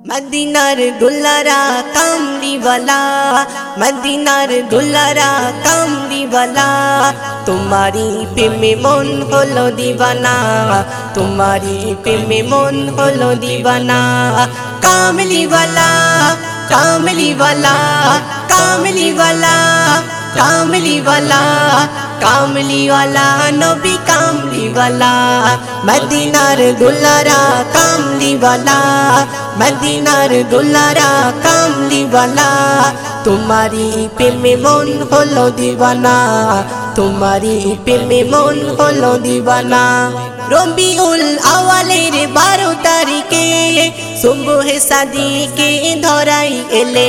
মদিনার দুলারা কামলিওয়ালা, মদিনার দুলারা কামলিওয়ালা, তোমারি প্রেমে মন হলো দিবানা, তোমারি প্রেমে মন হলো দিবানা। কামলিওয়ালা কামলিওয়ালা কামলিওয়ালা কামলিওয়ালা কামলিওয়ালা নবী কামলিওয়ালা, মদিনার দুলারা কামলিওয়ালা, মদিনার দুলারা কামলিওয়ালা, তোমারি প্রেমে মন হলো দিবানা, তোমারি প্রেমে মন হলো দিবানা। রবিউল আওয়ালের 12 তারিখে সুবহে সাদিকে ধরাই এলে,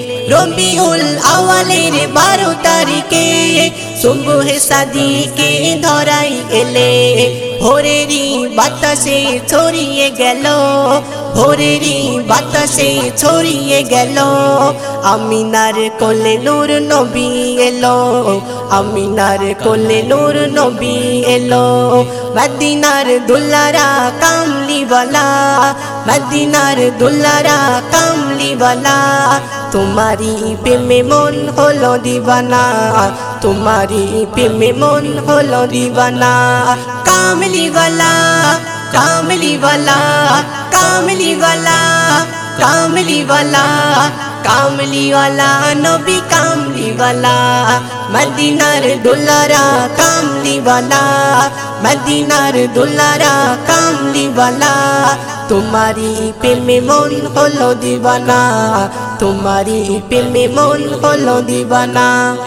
রবিউল আওয়ালের 12 তারিখে সুবহে সাদিকে ধরাই এলে, ভোরেরই বাতাসে ছড়িয়ে গেল, ভোরেরই বাতাসে ছড়িয়ে গেল, আমিনার কোলে নূর নবী এলো, আমিনার কোলে নূর নবী এলো। মদিনার দুলারা কামলিওয়ালা, মদিনার দুলারা কামলিওয়ালা, তোমারি প্রেমে মন হলো দিবানা, তোমারি প্রেমে মন হলো দিবানা। কামলিওয়ালা কামলিওয়ালা কামলিওয়ালা কামলিওয়ালা কামলিওয়ালা নবী কামলিওয়ালা, মদিনার দুলারা কামলিওয়ালা, মদিনার দুলারা কামলিওয়ালা, তোমারি প্রেমে মন হলো দিবানা, তোমারি প্রেমে মন হলো দিবানা।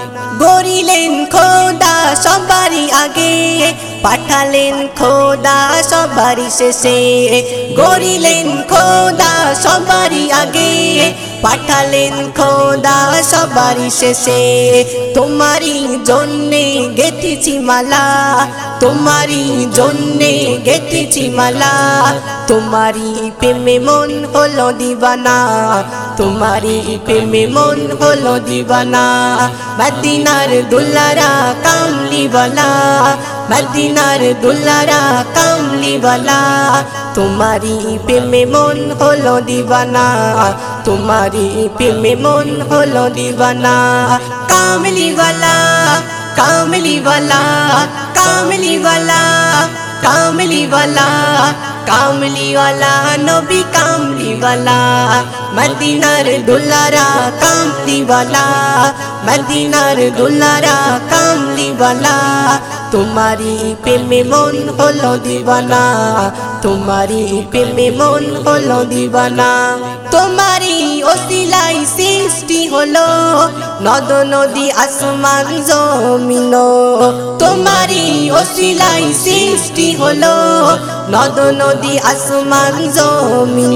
গড়িলেন খোদা সবারই আগে, পাঠালেন খোদা সবারই শেষে, গড়িলেন খোদা সবারই আগে, পাঠালেন খোদা সবারই শেষে, তোমারি জন্যে গেথেছি মালা, তোমারি জন্যে গেথেছি মালা, তোমারি প্রেমে মন হলো দিবানা, তোমারি প্রেমে মন হলো দিবানা। মদিনার দুলারা কামলিওয়ালা, মদিনার দুলারা কামলিওয়ালা, তোমারি প্রেমে মন হলো দিবানা, তোমারি প্রেমে মন হলো দিবানা। কামলিওয়ালা কামলিওয়ালা কামলিওয়ালা কামলিওয়ালা কামলিওয়ালা নবী কামলিওয়ালা, মদিনার দুলারা কামলিওয়ালা, মদিনার দুলারা কামলিওয়ালা, তোমারি প্রেমে মন হলো দিবানা, তোমারি প্রেমে মন হলো দিবানা। তোমারি ওসিলাই সৃষ্টি হলো নদ নদী আসমান জমিন, তোমারি ওসিলাই সৃষ্টি হলো নদ নদী আসমান জমিন,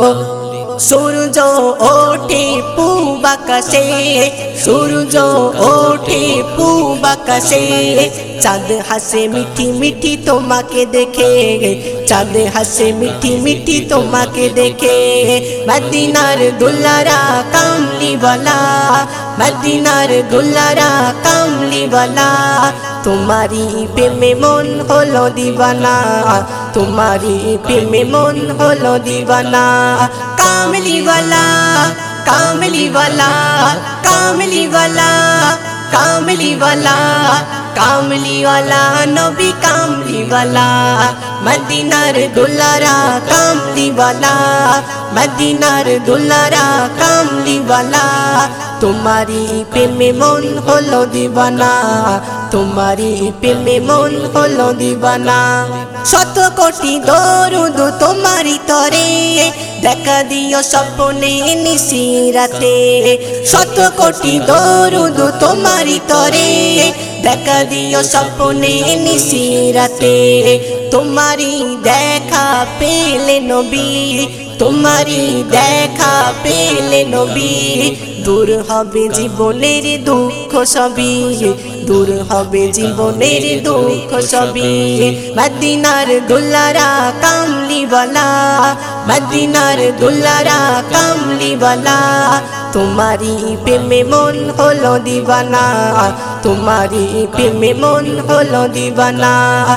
সূর্য ওঠে পূব আকাশে, সূর্য ওঠে পূব আকাশে, চাঁদ হাসে মিঠি মিঠি তোমাকে দেখে, চাঁদ হাসে মিঠি মিঠি তোমাকে দেখে। মদিনার দুলারা কামলিওয়ালা, মদিনার দুলারা কামলিওয়ালা, তোমারি প্রেমে মন হলো দিবানা, তোমারি প্রেমে মন হলো দিবানা। কামলিওয়ালা কামলিওয়ালা কামলিওয়ালা কামলিওয়ালা কামলিওয়ালা নবী কামলিওয়ালা, মদিনার দুলারা কামলিওয়ালা, মদিনার দুলারা কামলিওয়ালা, তোমারি প্রেমে মন হলো দিবানা, তোমারি প্রেমে মন হলো দিবানা। শত কোটি দরুদ তোমারি তরে, দেখা দিও স্বপ্নে নিশিরাতে, শত কোটি দরুদ তোমারি তরে, দেখা দিও স্বপ্নে নিশিরাতে, তোমারি দেখা পেলে নবী, তোমারি দেখা পেলে নবী, দূর হবে জীবনের দুঃখ সবই, দূর হবে জীবনের দুঃখ সবই। মদিনার দুলারা কামলিওয়ালা, মদিনার দুলারা কামলিওয়ালা, তোমারি প্রেমে মন হলো দিবানা, তোমারি প্রেমে মন হলো দিবানা।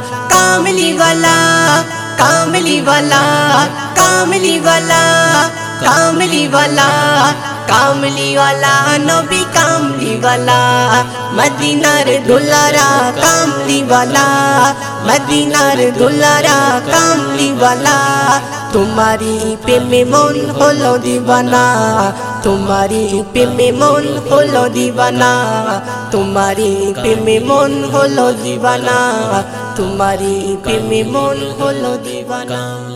কামলিওয়ালা কামলিওয়ালা কামলিওয়ালা কামলিওয়ালা কামলিওয়ালা নবী কামলিওয়ালা মদিনার দুলারা কামলিওয়ালা মদিনার দুলারা কামলিওয়ালা তোমারি প্রেমে মন হলো দিবানা তোমারি প্রেমে মন হলো দিবানা তোমারি প্রেমে মন হলো দিবানা তোমারি প্রেমে মন হলো দিবানা